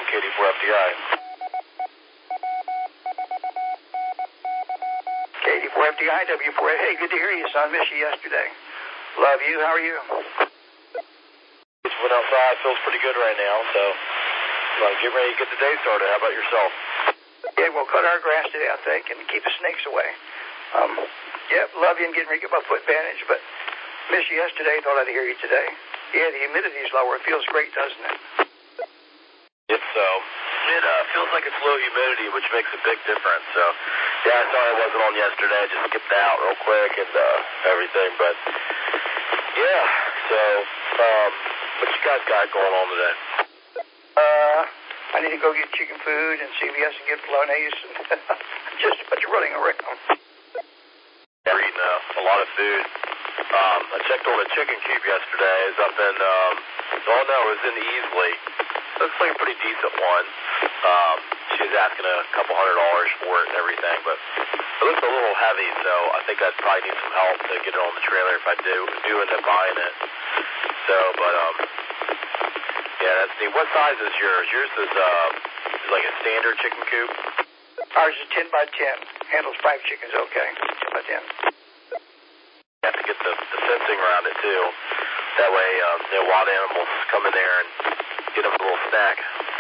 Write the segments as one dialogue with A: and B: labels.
A: KD4FDI.
B: KD4FDI, W4. Hey, good to hear you, son. Miss you yesterday. Love you. How are you?
A: Just went outside. Feels pretty good right now, so I'm getting ready to get the day started. How about yourself?
B: Yeah, we'll cut our grass today, I think, and keep the snakes away. Love you and getting ready to get my foot bandaged, but miss you yesterday. Thought I'd hear you today. Yeah, the humidity's lower. It feels great, doesn't it?
A: It's so. It feels like it's low humidity, which makes a big difference. So, yeah, sorry I wasn't on yesterday. I just skipped out real quick and everything. But, yeah, so what you guys got going on today?
B: I need to go get chicken food and CVS and get Flonase and just a bunch of running around.
A: We're eating a lot of food. I checked on the chicken coop yesterday. It's up in, it was in Easley. Looks like a pretty decent one. She was asking a couple $100 for it and everything, but it looks a little heavy, so I think I'd probably need some help to get it on the trailer if I do end up buying it. So, but, yeah, that's neat. What size is yours? Yours is like a standard chicken coop?
B: Ours is 10 by 10. Handles 5 chickens okay. 10 by 10.
A: You have to get the fencing around it, too. That way, wild animals come in there and get them a little snack.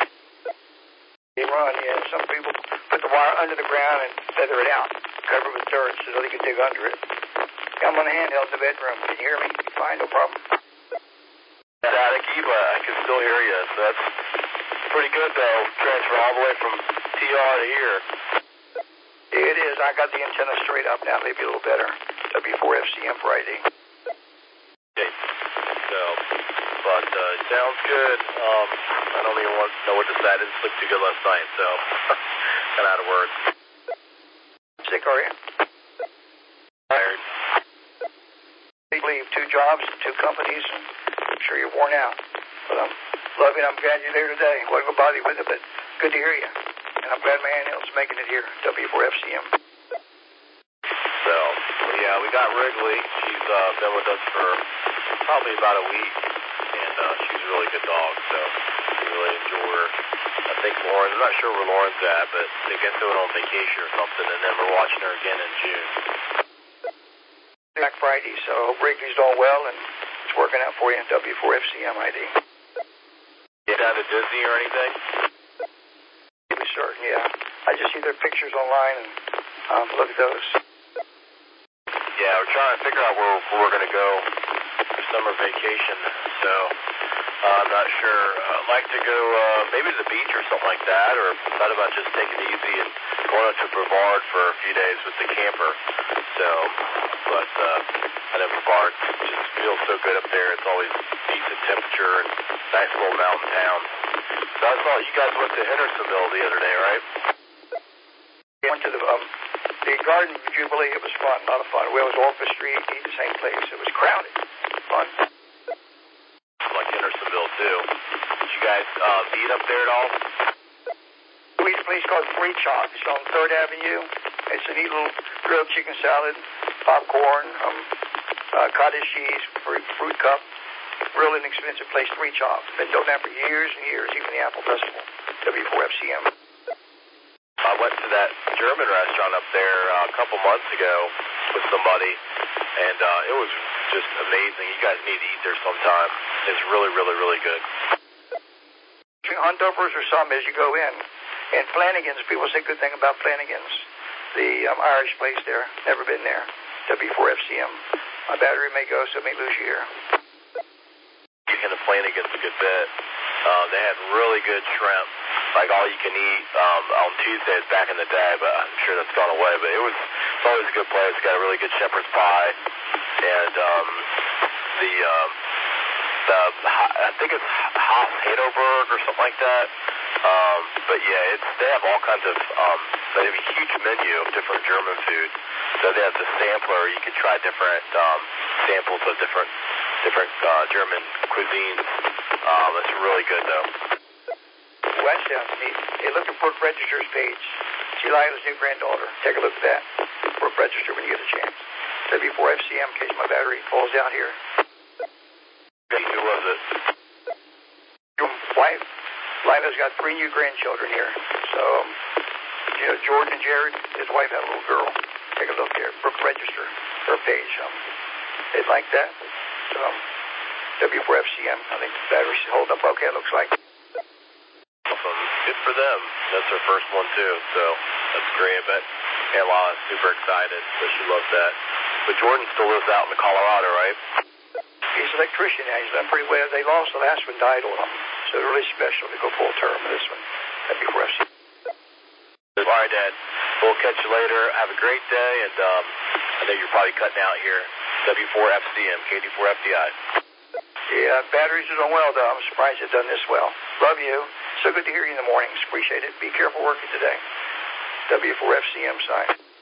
B: They run, yeah. Some people put the wire under the ground and feather it out, cover it with dirt so they can dig under it. I'm on the handheld in the bedroom. Can you hear me? Fine, no problem.
A: Staticky, but I can still hear you, so that's pretty good, though. Transfer all the way from TR to here.
B: Yeah, it is. I got the antenna straight up now, maybe a little better. W4FCM for ID.
A: Okay. So, but sounds good. I don't even know what to say. I didn't sleep too good last night, so kind of out of words.
B: Sick, are you?
A: Tired.
B: Leave 2 jobs and 2 companies, and I'm sure you're worn out. But I'm loving it. I'm glad you're there today. Wasn't going to bother you with it, but good to hear you. And I'm glad my handheld's making it here, W4FCM.
A: So, yeah, we got Wrigley. She's been with us for probably about a week, and she's a really good dog, so we really enjoy her. I think Lauren, I'm not sure where Lauren's at, but they guess they went on vacation or something, and then we're watching her again in June.
B: Black Friday, so I hope Wrigley's doing well, and it's working out for you in W4FCM ID.
A: Get down to Disney or anything?
B: To be certain, yeah. I just see their pictures online and look at those.
A: Yeah, we're trying to figure out where we're going to go for summer vacation, so I'm not sure. I'd like to go maybe to the beach or something like that, or thought about just taking it easy and going up to Brevard for a few days with the camper. So, but I know Brevard just feels so good up there. It's always decent temperature and nice little mountain town. So I saw you guys went to Hendersonville the other day, right?
B: We went to the Garden of Jubilee. It was fun, a lot of fun. We was Orpha Street, the same place. It was crowded. Fun.
A: Like Hendersonville, too. Did you guys eat up there at all?
B: We eat a place called Free Chop. It's on 3rd Avenue. It's a neat little grilled chicken salad, popcorn, cottage cheese, fruit cup. Real inexpensive place, Free Chop. Been doing that for years and years, even the Apple Festival, W4FCM.
A: I went to that German restaurant up there a couple months ago with somebody, and it was just amazing. You guys need to eat there sometime. It's really, really, really good.
B: Hundovers or some as you go in. And Flanagan's, people say good thing about Flanagan's. The Irish place there. Never been there. W4FCM. My battery may go, so it may lose you here.
A: And the Flanagan's a good bit. They had really good shrimp, like all you can eat on Tuesdays back in the day, but I'm sure that's gone away. But it's always a good place. It's got a really good shepherd's pie, and I think it's Haas Heidelberg or something like that. But yeah, they have all kinds of they have a huge menu of different German food. So they have the sampler. You can try different samples of different German cuisines. It's really good though.
B: That sounds neat. Hey, look at Brooke Register's page. See Lila's new granddaughter. Take a look at that. Brooke Register when you get a chance. W4FCM in case my battery falls out here.
A: Who was it?
B: Your wife, Milo's got 3 new grandchildren here. So, Jordan and Jared, his wife had a little girl. Take a look there. Register her page. They'd like that. So, W4FCM. I think the batteries hold up okay, it looks like.
A: Awesome. Good for them. That's their first one, too. So, that's great. I bet Lana's super excited. So she loves that. But Jordan still lives out in Colorado, right?
B: He's an electrician now. He's done pretty well. They lost the last one, died on him. So it's really special to go full term with this one. W4FCM.
A: All right, Dad. We'll catch you later. Have a great day. And I know you're probably cutting out here. W4FCM, KD4FDI.
B: Yeah, batteries are doing well, though. I'm surprised they've done this well. Love you. So good to hear you in the mornings. Appreciate it. Be careful working today. W4FCM sign.